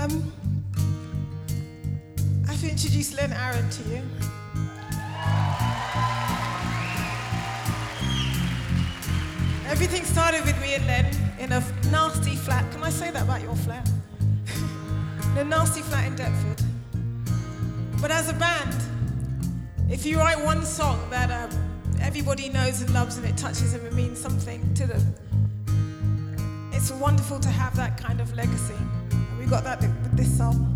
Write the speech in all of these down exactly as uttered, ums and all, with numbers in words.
Um, I have to introduce Len Aaron to you. Everything started with me and Len in a nasty flat. Can I say that about your flat? In a nasty flat in Deptford. But as a band, if you write one song that um, everybody knows and loves and it touches them and means something to them, it's wonderful to have that kind of legacy. And we got that with this song.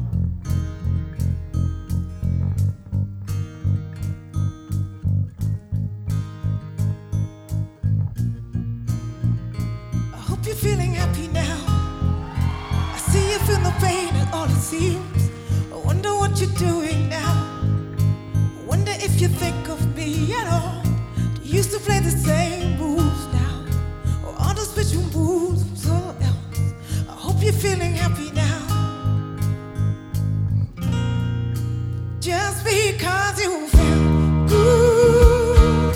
I hope you're feeling happy now. I see you feel the pain and all it seems. I wonder what you're doing now. I wonder if you think of me at all. Do you used to play the same moves now? Or are those special moves from someone else? I hope you're feeling happy now. Just because you feel good,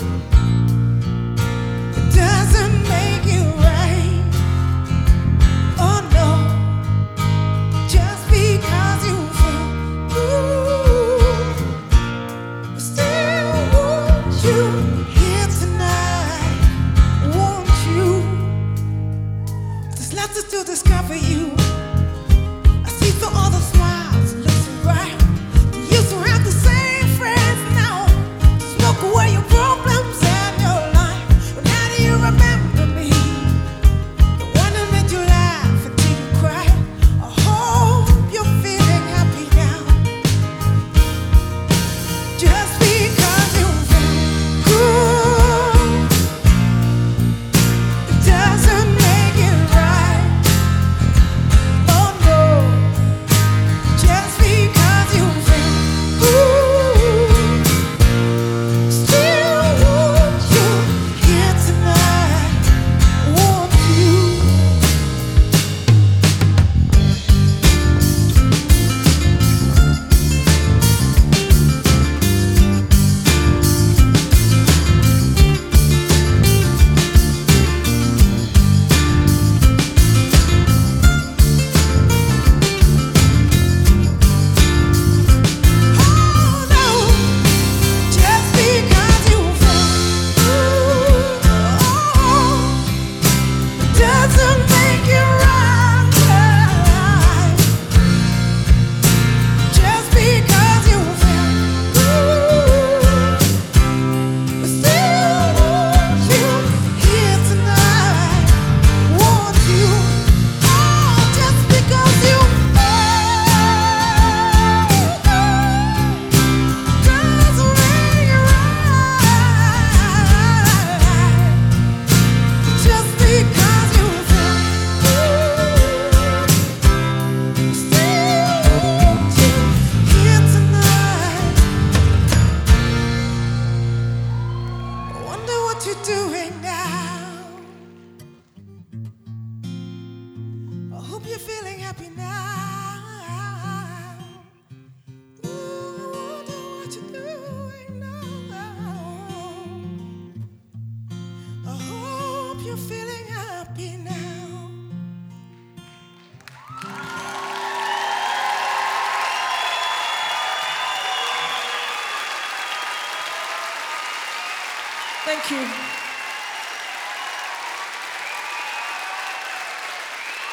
it doesn't make it right. Oh no. Just because you feel good, I still want you here tonight. Want you. There's lots to still discover you. I see through all the smiles, looks and bright. You used to have the same friends now. To smoke away your problems and your life. But now do you remember me? The one that made you laugh until you cry. I hope you're feeling happy now. Just because you feel good, it doesn't make it right. Oh no. Just because you feel good, still want you here tonight. Want you. Oh no. Just because you feel good, it doesn't make it right. Just because you feel good, I still want you here tonight. Want you. Oh, just because you doesn't make it right. Just because you feel good, still want you here tonight. I wonder what you're doing now. I hope you're feeling happy now. Ooh, I wonder what you're doing now. I hope you're feeling happy now. Thank you.